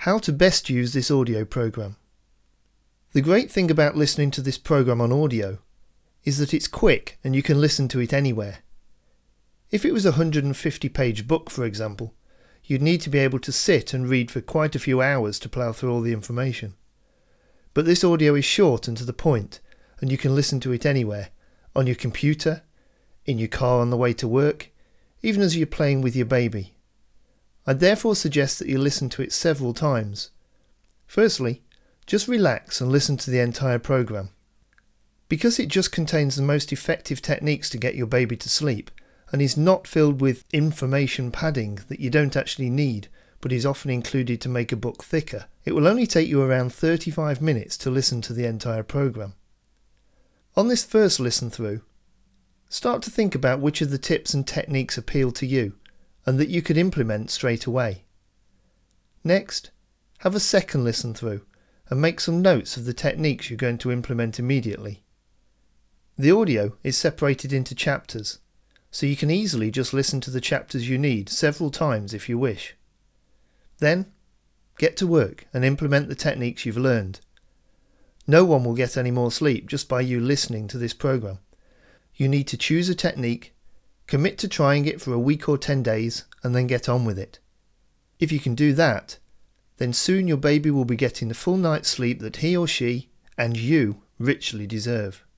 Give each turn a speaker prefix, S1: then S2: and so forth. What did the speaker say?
S1: How to best use this audio program. The great thing about listening to this program on audio is that it's quick and you can listen to it anywhere. If it was a 150-page book, for example, you'd need to be able to sit and read for quite a few hours to plough through all the information. But this audio is short and to the point, and you can listen to it anywhere, on your computer, in your car on the way to work, even as you're playing with your baby. I'd therefore suggest that you listen to it several times. Firstly, just relax and listen to the entire program. Because it just contains the most effective techniques to get your baby to sleep, and is not filled with information padding that you don't actually need, but is often included to make a book thicker, it will only take you around 35 minutes to listen to the entire program. On this first listen through, start to think about which of the tips and techniques appeal to you, and that you could implement straight away. Next, have a second listen through and make some notes of the techniques you're going to implement immediately. The audio is separated into chapters, so you can easily just listen to the chapters you need several times if you wish. Then, get to work and implement the techniques you've learned. No one will get any more sleep just by you listening to this program. You need to choose a technique, commit to trying it for a week or 10 days, and then get on with it. If you can do that, then soon your baby will be getting the full night's sleep that he or she, and you, richly deserve.